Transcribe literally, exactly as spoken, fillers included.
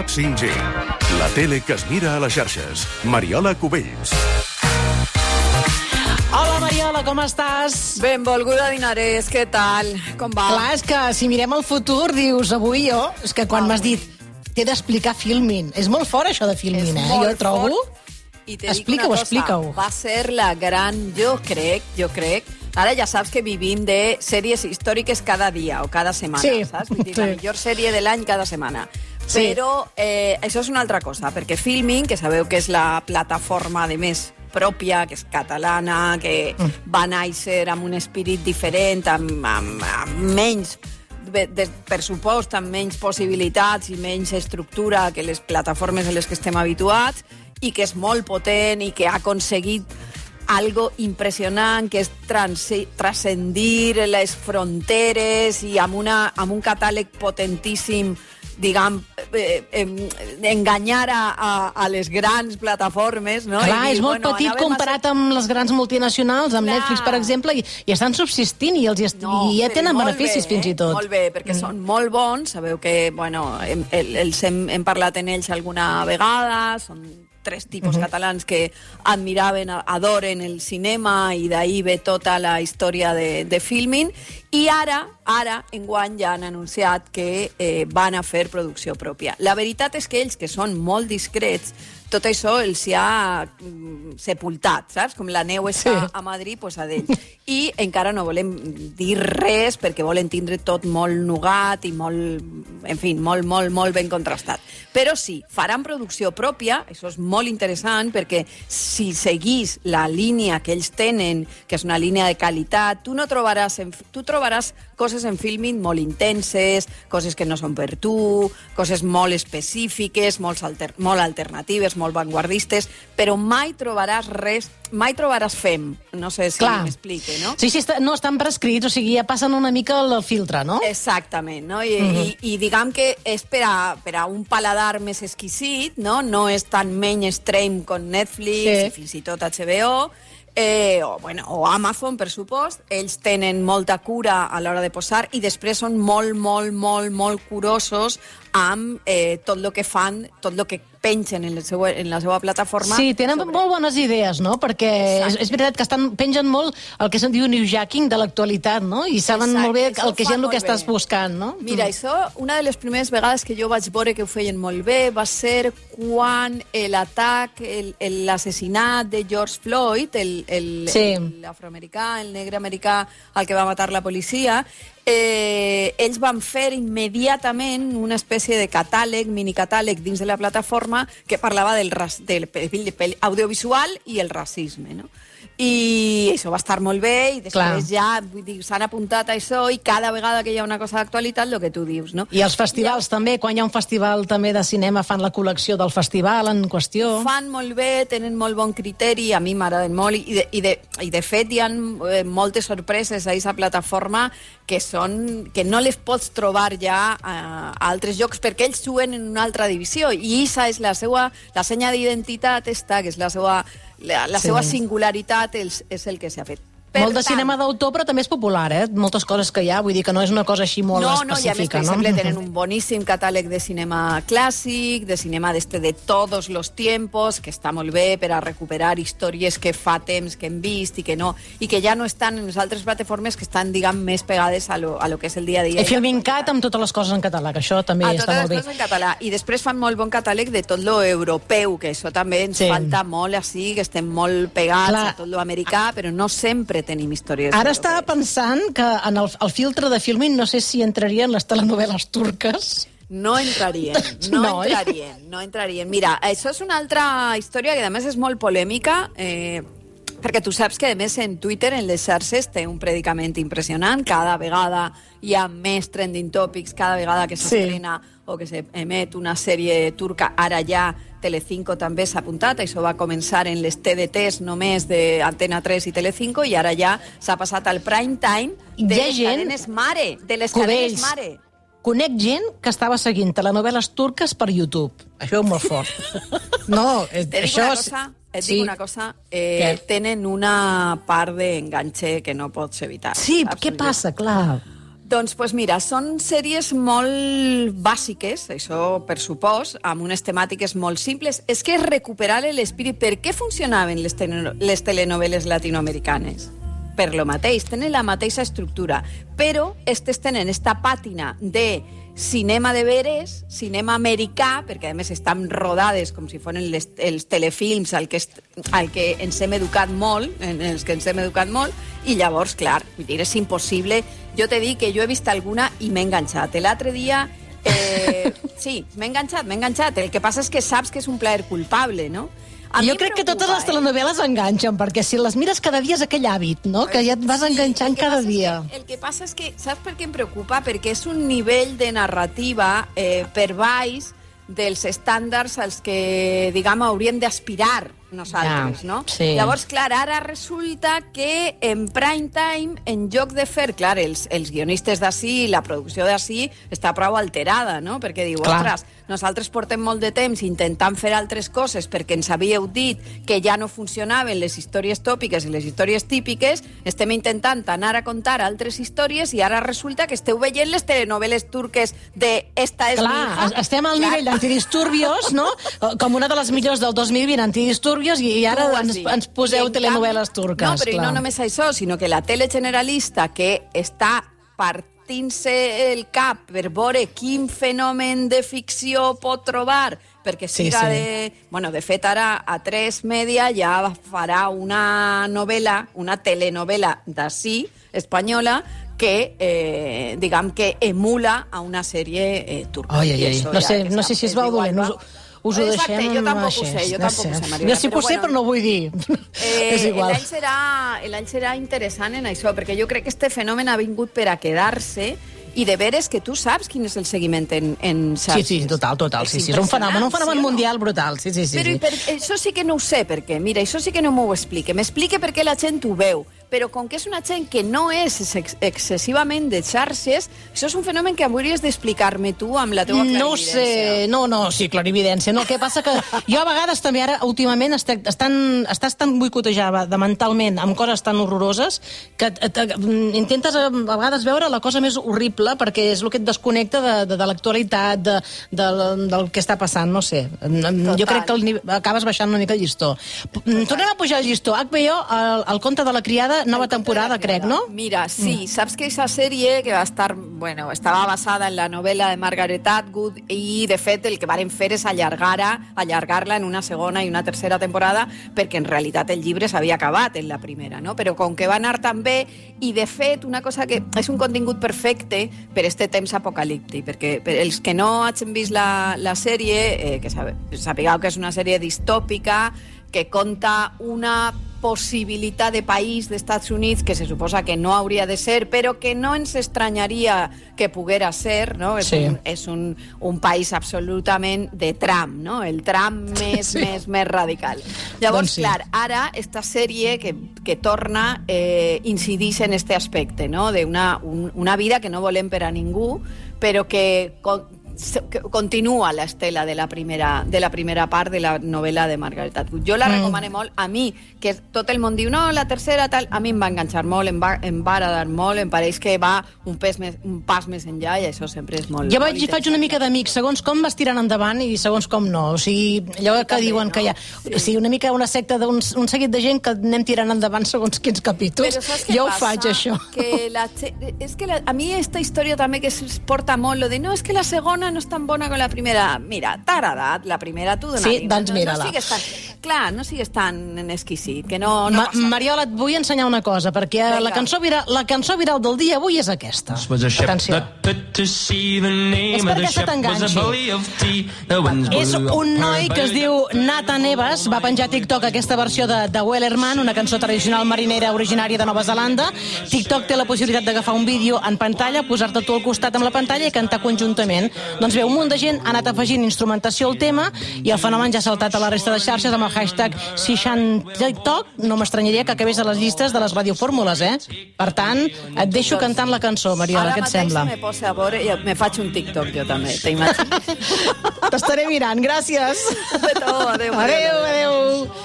Tot cinc G. La tele que es mira a les xarxes. Mariola Cubells. Hola, Mariola, com estàs? Benvolguda, Dinarès, què tal? Com va? Clar, és que si mirem el futur, dius, avui jo, és que quan m'has dit t'he d'explicar filming, és molt fort això de filming, eh? Jo trobo... I te explica-ho, explica-ho. Va ser la gran, jo crec, jo crec, ara ja saps que vivim de sèries històriques cada dia o cada setmana, sí, saps? Vull dir, sí. La millor sèrie de l'any cada setmana. Sí. Però eh, això és una altra cosa, perquè Filming, que sabeu que és la plataforma de més pròpia, que és catalana, que mm. va néixer amb un espírit diferent, amb, amb, amb menys de, de pressupost, amb menys possibilitats i menys estructura que les plataformes a les que estem habituats, i que és molt potent i que ha aconseguit algo impressionant, que és transcendir les fronteres i amb, una, amb un catàleg potentíssim, diguem, eh, eh, enganyar a, a, a les grans plataformes, no? Clar, I dir, és molt bueno, petit comparat amb les grans multinacionals, amb Clar. Netflix, per exemple, i, i estan subsistint i, els, i, no, i ja tenen beneficis bé, fins i tot. Molt bé, perquè mm. són molt bons, sabeu que, bueno, hem, els hem, hem parlat en ells alguna vegada, són tres tipus uh-huh. catalans que admiraven, adoren el cinema i d'ahir ve tota la història de, de Filming. I ara, ara, enguany, ja han anunciat que eh, van a fer producció pròpia. La veritat és que ells, que són molt discrets, tot això els hi ha mm, sepultat, saps? Com la neu està sí. a Madrid, doncs a d'ells. I encara no volem dir res perquè volen tindre tot molt nugat i molt, en fi, molt, molt, molt ben contrastat. Però sí, faran producció pròpia, això és molt interessant, perquè si seguís la línia que ells tenen, que és una línia de qualitat, tu no trobaràs, en, tu trobaràs coses en Filming molt intenses, coses que no són per tu, coses molt específiques, molt, alter, molt alternatives, molt vanguardistes, però mai trobaràs res, mai trobaràs fem. No sé si m'explique, no? Sí, sí, està, no estan prescrits, o sigui, ja passen una mica el, el filtre, no? Exactament, no? I, uh-huh. i, i diguem que és per a, per a un paladar més exquisit, no? No és tan mainstream com Netflix sí. i fins i tot H B O, Eh, o, bueno, o Amazon, per supost. Ells tenen molta cura a l'hora de posar i després són molt, molt, molt, molt curosos amb eh, tot el que fan, tot el que pengen en la seva, en la seva plataforma. Sí, tenen sobre... molt bones idees, no? Perquè és, és veritat que estan, pengen molt el que se'n diu newsjacking de l'actualitat, no? I saben Exacte, molt bé el que gent el que bé. estàs buscant, no? Mira, mm. això, una de les primeres vegades que jo vaig veure que ho feien molt bé va ser quan l'atac, l'assassinat de George Floyd, el, el, sí. l'afroamericà, el negre americà al que va matar la policia, eh, ells van fer immediatament una espècie de catàleg, minicatàleg dins de la plataforma que parlava del, del, del, del audiovisual i el racisme, no? I això va estar molt bé i després Clar. ja vull dir, s'han apuntat a això i cada vegada que hi ha una cosa d'actualitat el que tu dius, no? I els festivals I, també, quan hi ha un festival també de cinema fan la col·lecció del festival en qüestió. Fan molt bé, tenen molt bon criteri, a mi m'agraden molt i de, i, de, i de fet hi ha eh, moltes sorpreses a aquesta plataforma que són que no les pots trobar ja a, a altres llocs perquè ells juguen en una altra divisió i aquesta és la seva, la senya d'identitat esta, que és la seva La, la sí. seva singularitat és, és el que s'ha fet. Per molt de tant, cinema d'autor, però també és popular, eh? Moltes coses que hi ha, vull dir que no és una cosa així molt no, específica, no? I a més, per no? exemple, tenen un boníssim catàleg de cinema clàssic, de cinema d'este de todos los tiempos, que està molt bé per a recuperar històries que fa temps que hem vist i que no, i que ja no estan en les altres plataformes que estan, diguem, més pegades a lo, a lo que és el dia a dia. I Filming Cat amb totes les coses en català, que això també a està molt bé. A totes les coses en català. I després fan molt bon catàleg de tot lo europeu, que això també ens sí. falta molt així, que estem molt pegats Clar. a tot lo americà, però no sempre tenim històries. Ara estava pensant que en el, el filtre de Filming no sé si entrarien les telenovel·les turques. No entrarien, no, no entrarien, no entrarien. Mira, això és una altra història que a més és molt polèmica, eh, perquè tu saps que a més en Twitter, en les xarxes, té un predicament impressionant. Cada vegada hi ha més trending topics, cada vegada que s'estrena sí. o que s'emet una sèrie turca, ara ja Telecinco també s'ha apuntat, això va començar en les T D Ts només d'Antena tres i Telecinco i ara ja s'ha passat al prime time de les gent... cadenes mare, de les Cubells. cadenes mare. Conec gent que estava seguint telenovel·les turques per YouTube. Això és molt fort. No, és, Te dic això una és... cosa, et sí. dic una cosa, eh, tenen una part d'enganxe que no pots evitar. Sí, saps? què passa? Clar. Doncs pues mira, són sèries molt bàsiques, això per supòs, amb unes temàtiques molt simples. És que és recuperar l'espírit. Per què funcionaven les, les telenovel·les latinoamericanes? Per lo mateix, tenen la mateixa estructura, però estes tenen esta pàtina de cinema de veres, cinema americà, perquè a més estan rodades com si foren les, els telefilms al que, al que ens hem educat molt, en els que ens hem educat molt, i llavors, clar, vull dir, és impossible. Jo t'he dit que jo he vist alguna i m'he enganxat. L'altre dia, eh, sí, m'he enganxat, m'he enganxat. El que passa és que saps que és un plaer culpable, no? A jo crec que totes les telenovel·les enganxen, perquè si les mires cada dia és aquell hàbit, no? Que ja et vas enganxant sí, cada dia. Que, el que passa és que, saps per què em preocupa? Perquè és un nivell de narrativa eh, per baix dels estàndards als que, diguem, hauríem d'aspirar nosaltres, ja, no? Sí. Llavors, clar, ara resulta que en prime time, en lloc de fer, clar, els, els guionistes d'ací, la producció d'ací, està prou alterada, no? Perquè diu, clar, ostres, nosaltres portem molt de temps intentant fer altres coses perquè ens havíeu dit que ja no funcionaven les històries tòpiques i les històries típiques, estem intentant anar a contar altres històries i ara resulta que esteu veient les telenovel·les turques de Esta és clar, mi hija. Estem al clar. Nivell d'antidisturbios, no? Com una de les millors del dos mil vint, antidisturbios, i ara ens, ens poseu telenovel·les turques. No, però clar. no només això, sinó que la tele generalista, que està partint-se el cap per veure quin fenomen de ficció pot trobar, perquè siga sí, sí. de... Bueno, de fet, ara a tres Media ja farà una novel·la, una telenovel·la d'ací, espanyola, que, eh, diguem, que emula a una sèrie eh, turca. Ai, ai, ai. No sé, no sé si es veu dolent. Us, us ho Exacte, deixem jo tampoc així. ho sé, jo tampoc ho sé, Mariola. Jo sí que ho sé, però no ho vull dir. Eh, és igual. L'any serà, l'any serà interessant en això, perquè jo crec que este fenomen ha vingut per a quedar-se i de veres que tu saps quin és el seguiment en, en xarxes. Sí, sí, total, total. És sí, sí. És un fenomen, un fenomen sí mundial brutal. Sí, sí, sí. Però sí. Per, això sí que no ho sé per què. Mira, això sí que no m'ho explica. M'explica per què la gent ho veu. Però com que és una gent que no és ex excessivament de xarxes, això és un fenomen que hauries d'explicar-me tu amb la teva clarividència. No sé, no, no, sí, clarividència. No, el que passa que jo a vegades també ara, últimament, estic, estan, estàs tan boicotejada de mentalment amb coses tan horroroses que te, te, intentes a vegades veure la cosa més horrible perquè és el que et desconnecta de, de, de l'actualitat, de, de, del que està passant, no sé. Total. Jo crec que el, acabes baixant una mica el llistó. Total. Tornem a pujar el llistó. H B O, el, el conte de la criada, nova temporada, crec, no? Mira, sí, mm. saps que aquesta sèrie que va estar, bueno, estava basada en la novel·la de Margaret Atwood i, de fet, el que varen fer és allargar-la allargar en una segona i una tercera temporada perquè, en realitat, el llibre s'havia acabat en la primera, no? Però com que va anar tan bé i, de fet, una cosa que és un contingut perfecte per este temps apocalíptic, perquè per els que no hagin vist la, la sèrie, eh, que sapigueu que és una sèrie distòpica que conta una possibilitat de país d'Estats Units que se suposa que no hauria de ser, però que no ens estranyaria que poguera ser, no? És, sí. un, és un, un país absolutament de Trump, no? El Trump més, sí. més, més radical. Llavors, doncs sí. clar, ara esta sèrie que, que torna eh, incideix en este aspecte, no? De una, un, una vida que no volem per a ningú, però que... Con, continua l'estela de la primera de la primera part de la novel·la de Margaret Atwood. Jo la mm. recomano molt. A mi, que tot el món diu, no, la tercera tal, a mi em va enganxar molt, em va, em va agradar molt, em pareix que va un, pes més, un pas més enllà i això sempre és molt... Jo vaig, faig una mica d'amic, segons com vas tirant endavant i segons com no. O sigui, allò que també, diuen no? que hi ha... Sí. O sigui, una mica una secta d'un un seguit de gent que anem tirant endavant segons quins capítols. Jo ho faig, això. Que la, és que la, a mi esta història també que es porta molt, lo de no, és que la segona no és tan bona com la primera. Mira, t'ha agradat la primera, tu dona sí, doncs mira-la. No, no sigues tan, clar, no sigues tan exquisit, que no, no Ma passa. Mariola, et vull ensenyar una cosa, perquè la cançó, viral, la cançó viral del dia avui és aquesta. Atenció. És perquè se t'enganxi. És un noi que es diu Nathan Evas, va penjar a TikTok aquesta versió de, de Wellerman, una cançó tradicional marinera originària de Nova Zelanda. TikTok té la possibilitat d'agafar un vídeo en pantalla, posar-te tu al costat amb la pantalla i cantar conjuntament. Doncs bé, un munt de gent ha anat afegint instrumentació al tema i el fenomen ja ha saltat a la resta de xarxes amb el hashtag seixanta-TikTok. No m'estranyaria que acabés a les llistes de les radiofórmules, eh? Per tant, et deixo cantant la cançó, Mariola, què et sembla? Ara mateix me posa a veure i me faig un TikTok jo també, t'imagines? T'estaré mirant, gràcies. Un petó, adéu. Adéu, adéu.